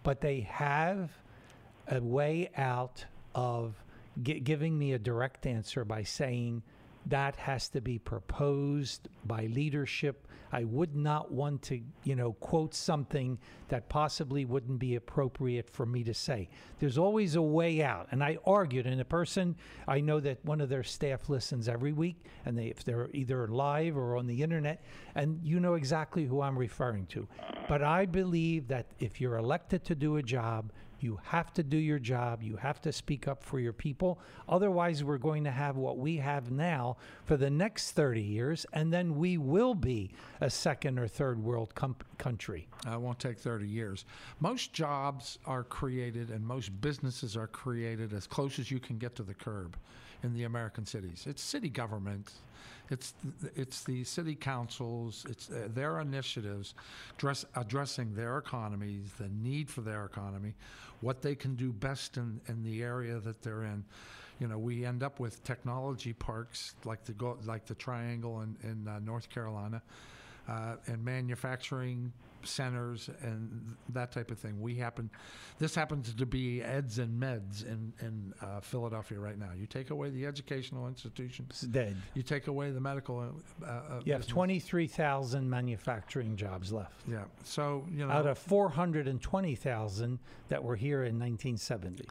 but they have a way out of giving me a direct answer by saying that has to be proposed by leadership. I would not want to, quote something that possibly wouldn't be appropriate for me to say. There's always a way out. And I argued, and I know that one of their staff listens every week, and if they're either live or on the internet, and you know exactly who I'm referring to. But I believe that if you're elected to do a job, you have to do your job. You have to speak up for your people. Otherwise, we're going to have what we have now for the next 30 years, and then we will be a second or third world country. It won't take 30 years. Most jobs are created and most businesses are created as close as you can get to the curb in the American cities. It's city government. It's the city councils, it's their initiatives addressing their economies, the need for their economy, what they can do best in the area that they're in. We end up with technology parks like the Triangle in North Carolina, and manufacturing centers and that type of thing. This happens to be Eds and Meds in Philadelphia right now. You take away the educational institutions, it's dead. You take away the medical. You have 23,000 manufacturing jobs left. Yeah. So out of 420,000 that were here in 1970.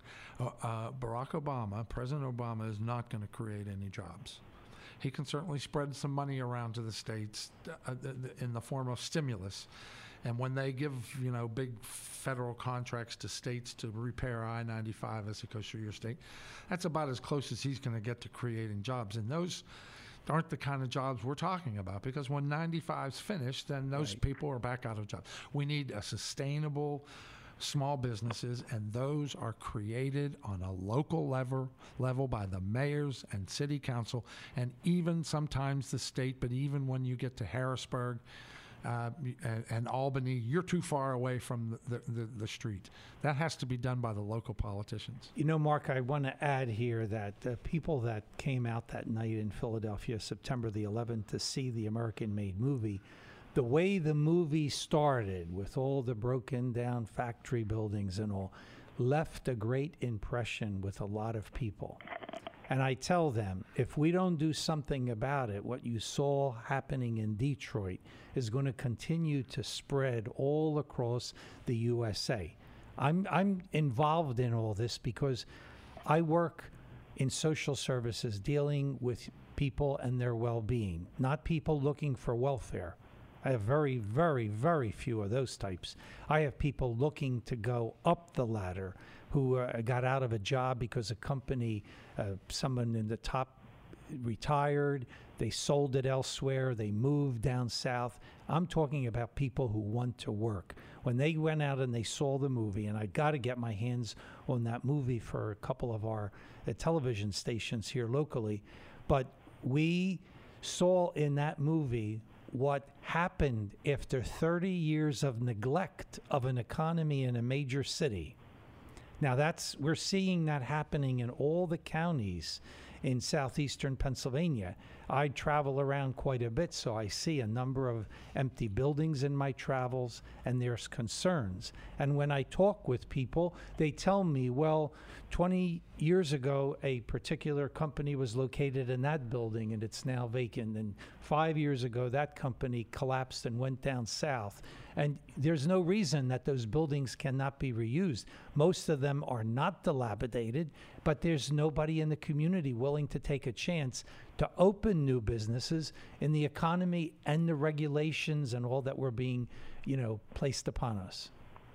President Obama is not going to create any jobs. He can certainly spread some money around to the states in the form of stimulus. And when they give, big federal contracts to states to repair I-95 as it goes through your state, that's about as close as he's going to get to creating jobs. And those aren't the kind of jobs we're talking about, because when 95's finished, then those people are back out of jobs. We need a sustainable small businesses, and those are created on a local level by the mayors and city council, and even sometimes the state. But even when you get to Harrisburg and Albany, you're too far away from the street. That has to be done by the local politicians. Mark, I want to add here that the people that came out that night in Philadelphia, September the 11th, to see the American-made movie, the way the movie started with all the broken down factory buildings and all left a great impression with a lot of people. And I tell them, if we don't do something about it, what you saw happening in Detroit is going to continue to spread all across the USA. I'm involved in all this because I work in social services dealing with people and their well-being, not people looking for welfare. I have very, very, very few of those types. I have people looking to go up the ladder who got out of a job because a company, someone in the top retired, they sold it elsewhere, they moved down south. I'm talking about people who want to work. When they went out and they saw the movie, and I got to get my hands on that movie for a couple of our television stations here locally, but we saw in that movie what happened after 30 years of neglect of an economy in a major city. Now we're seeing that happening in all the counties in southeastern Pennsylvania. I travel around quite a bit, so I see a number of empty buildings in my travels, and there's concerns. And when I talk with people, they tell me, well, 20 years ago, a particular company was located in that building, and it's now vacant. And 5 years ago, that company collapsed and went down south. And there's no reason that those buildings cannot be reused. Most of them are not dilapidated, but there's nobody in the community willing to take a chance to open new businesses in the economy and the regulations and all that were being, placed upon us.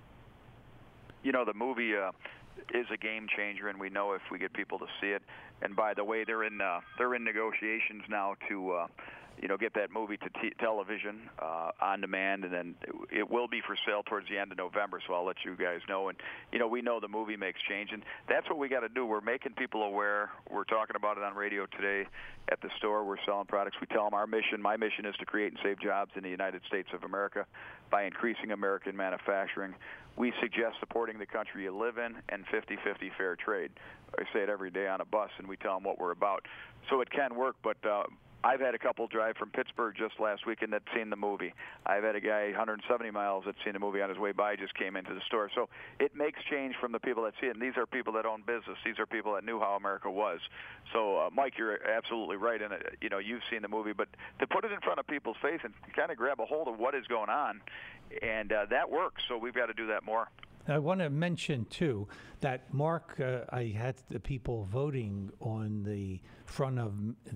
The movie is a game changer, and we know if we get people to see it. And by the way, they're in negotiations now to get that movie to television on demand, and then it will be for sale towards the end of November, so I'll let you guys know. And, we know the movie makes change, and that's what we got to do. We're making people aware. We're talking about it on radio today at the store. We're selling products. We tell them my mission is to create and save jobs in the United States of America by increasing American manufacturing. We suggest supporting the country you live in and 50-50 fair trade. I say it every day on a bus, and we tell them what we're about. So it can work, but I've had a couple drive from Pittsburgh just last weekend that's seen the movie. I've had a guy 170 miles that's seen the movie on his way by, just came into the store. So it makes change from the people that see it, and these are people that own business. These are people that knew how America was. So, Mike, you're absolutely right in it. You know, you've seen the movie, but to put it in front of people's face and kind of grab a hold of what is going on, and that works. So we've got to do that more. I want to mention, too, that, Mark, I had the people voting on the front of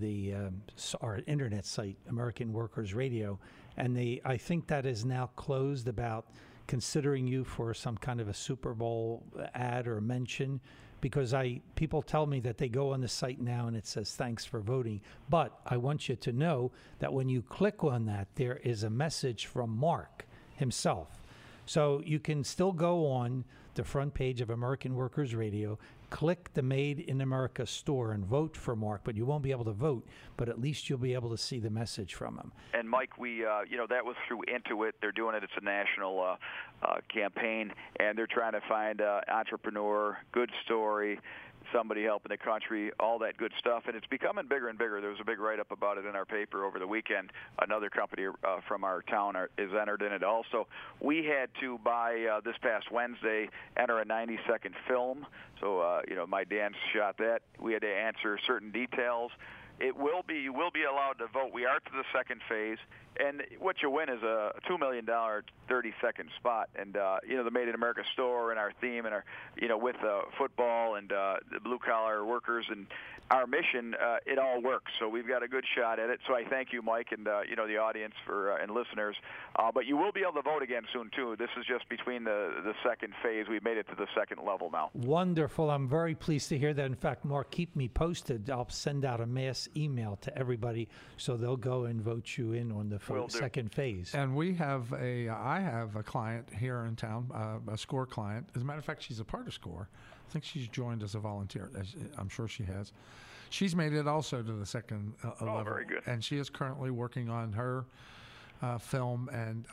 our internet site, American Workers Radio, and I think that is now closed about considering you for some kind of a Super Bowl ad or mention, because people tell me that they go on the site now and it says thanks for voting. But I want you to know that when you click on that, there is a message from Mark himself. So you can still go on the front page of American Workers Radio, click the Made in America store and vote for Mark, but you won't be able to vote, but at least you'll be able to see the message from him. And Mike, we, that was through Intuit. They're doing it. It's a national campaign, and they're trying to find entrepreneur, good story, somebody helping the country, all that good stuff, and it's becoming bigger and bigger. There was a big write-up about it in our paper over the weekend. Another company from our town is entered in it also. We had to, by this past Wednesday, enter a 90-second film. So, my dance shot that. We had to answer certain details. You will be allowed to vote. We are to the second phase, and what you win is a $2 million 30-second spot. And the Made in America store and our theme and our with football and the blue collar workers and our mission, it all works. So we've got a good shot at it. So I thank you, Mike, and the audience and listeners. But you will be able to vote again soon too. This is just between the second phase. We've made it to the second level now. Wonderful. I'm very pleased to hear that. In fact, Mark, keep me posted. I'll send out a mass email to everybody so they'll go and vote you in on the second phase. And I have a client here in town, a SCORE client. As a matter of fact, she's a part of SCORE. I think she's joined as a volunteer. I'm sure she has. She's made it also to the second level. Very good. And she is currently working on her film,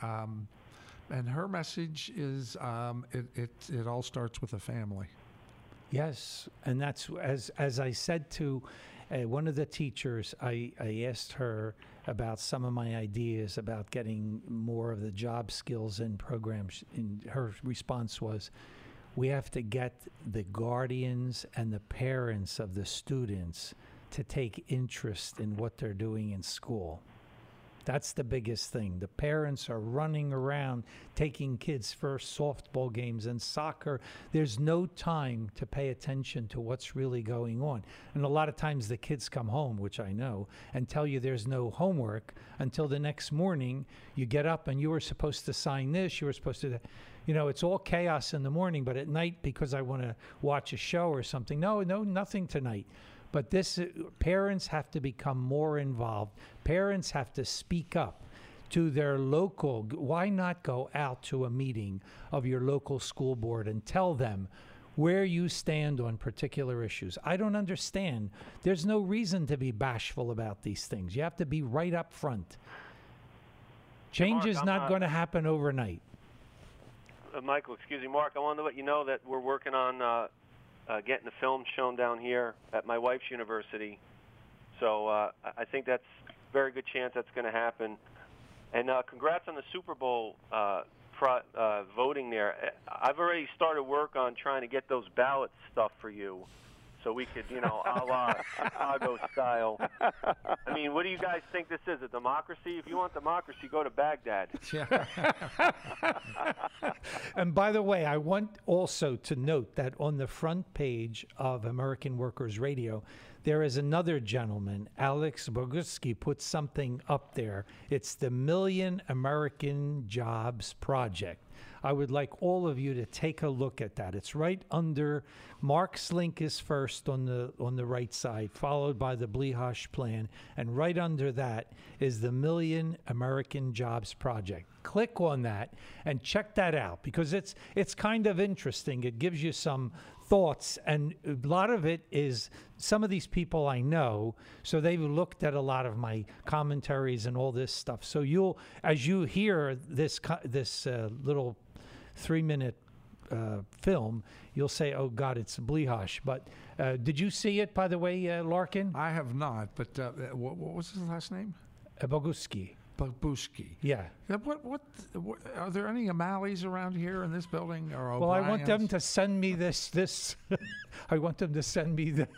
and her message is it all starts with a family. Yes, and that's as I said to one of the teachers, I asked her about some of my ideas about getting more of the job skills in programs, and her response was, we have to get the guardians and the parents of the students to take interest in what they're doing in school. That's the biggest thing. The parents are running around taking kids for softball games and soccer. There's no time to pay attention to what's really going on. And a lot of times the kids come home, which I know, and tell you there's no homework until the next morning. You get up and you were supposed to sign this, you were supposed to... it's all chaos in the morning, but at night, because I want to watch a show or something, no, nothing tonight. But parents have to become more involved. Parents have to speak up to their local. Why not go out to a meeting of your local school board and tell them where you stand on particular issues? I don't understand. There's no reason to be bashful about these things. You have to be right up front. Change is not going to happen overnight. Michael, excuse me, Mark, I wanted to let you know that we're working on getting the film shown down here at my wife's university. So I think that's a very good chance that's going to happen. And congrats on the Super Bowl voting there. I've already started work on trying to get those ballot stuff for you so we could, a la Chicago style. I mean, what do you guys think this is, a democracy? If you want democracy, go to Baghdad. Yeah. And by the way, I want also to note that on the front page of American Workers Radio, there is another gentleman, Alex Boguski, put something up there. It's the Million American Jobs Project. I would like all of you to take a look at that. It's right under, Mark's link is first on the right side, followed by the Blehash plan, and right under that is the Million American Jobs Project. Click on that and check that out, because it's kind of interesting. It gives you some thoughts, and a lot of it is some of these people I know, so they've looked at a lot of my commentaries and all this stuff. So as you hear this little 3-minute film, you'll say, "Oh God, it's Blihash." But did you see it, by the way, Larkin? I have not, but what was his last name? Boguski. Boguski. Yeah. What are there any O'Malley's around here in this building? Or Well, I want them O'Briens? to send me this. I want them to send me the.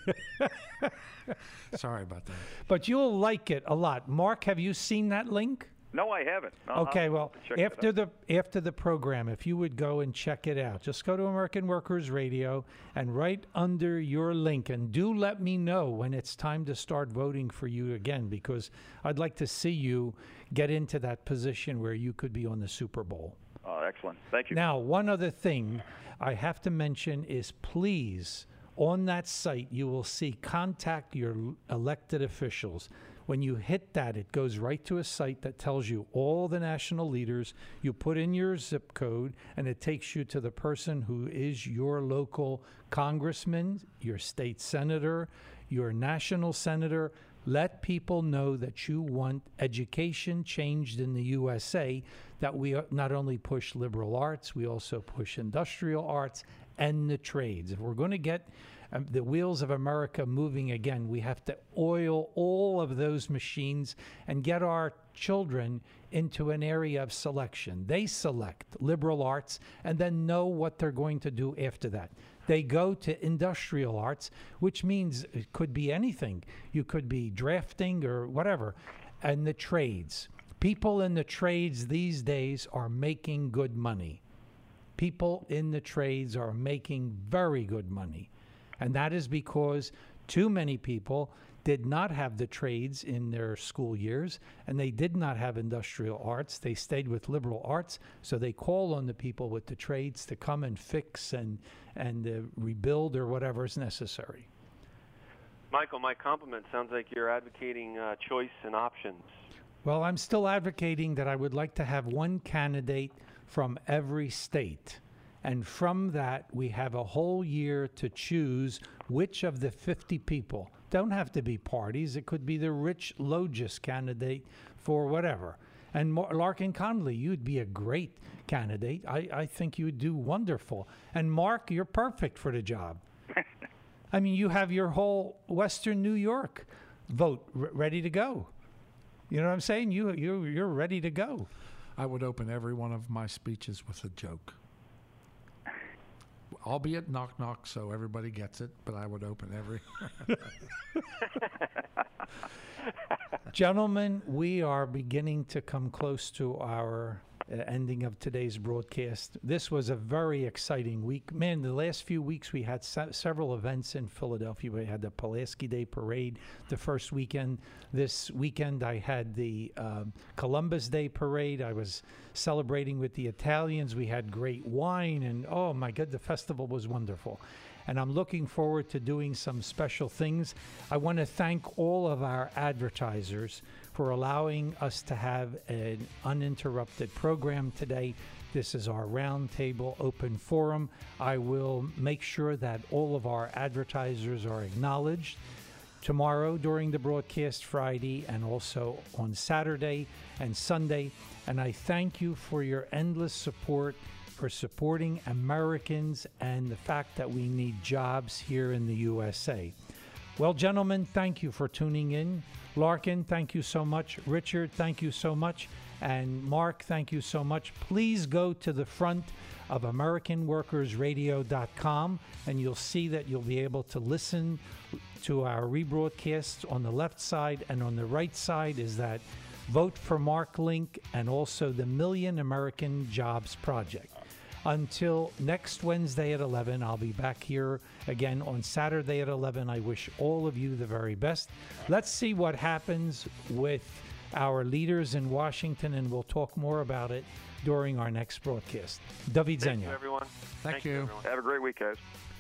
Sorry about that. But you'll like it a lot. Mark, have you seen that link? No, I haven't. Okay, I'll well, check that after the program, if you would go and check it out, just go to American Workers Radio and right under your link, and do let me know when it's time to start voting for you again, because I'd like to see you get into that position where you could be on the Super Bowl. Oh, excellent. Thank you. Now, one other thing I have to mention is, please, on that site, you will see contact your elected officials. When you hit that, it goes right to a site that tells you all the national leaders. You put in your zip code, and it takes you to the person who is your local congressman, your state senator, your national senator. Let people know that you want education changed in the USA, that we not only push liberal arts, we also push industrial arts and the trades. If we're going to get the wheels of America moving again, we have to oil all of those machines and get our children into an area of selection. They select liberal arts and then know what they're going to do after that. They go to industrial arts, which means it could be anything. You could be drafting or whatever. And the trades. People in the trades these days are making good money. People in the trades are making very good money. And that is because too many people did not have the trades in their school years, and they did not have industrial arts. They stayed with liberal arts, so they call on the people with the trades to come and fix and rebuild or whatever is necessary. Michael, my compliment. Sounds like you're advocating choice and options. Well, I'm still advocating that I would like to have one candidate from every state. And from that, we have a whole year to choose which of the 50 people. Don't have to be parties. It could be the Rich Logis candidate for whatever. And Larkin Conley, you'd be a great candidate. I think you would do wonderful. And Mark, you're perfect for the job. I mean, you have your whole Western New York vote ready to go. You know what I'm saying? You're ready to go. I would open every one of my speeches with a joke. Albeit knock knock, so everybody gets it, but I would open every. Gentlemen, we are beginning to come close to our ending of today's broadcast. This was a very exciting week. Man, the last few weeks we had several events in Philadelphia. We had the Pulaski Day Parade the first weekend. This weekend I had the Columbus Day Parade. I was celebrating with the Italians. We had great wine, and oh my God, the festival was wonderful. And I'm looking forward to doing some special things. I want to thank all of our advertisers for allowing us to have an uninterrupted program today. This is our roundtable open forum. I will make sure that all of our advertisers are acknowledged tomorrow during the broadcast, Friday, and also on Saturday and Sunday. And I thank you for your endless support, for supporting Americans and the fact that we need jobs here in the USA. Well, gentlemen, thank you for tuning in. Larkin, thank you so much. Richard, thank you so much. And Mark, thank you so much. Please go to the front of AmericanWorkersRadio.com and you'll see that you'll be able to listen to our rebroadcasts on the left side, and on the right side is that Vote for Mark link and also the Million American Jobs Project. Until next Wednesday at 11, I'll be back here again on Saturday at 11. I wish all of you the very best. Let's see what happens with our leaders in Washington, and we'll talk more about it during our next broadcast. David Thank Zenia. you, everyone. Thank you. Everyone. Have a great week, guys.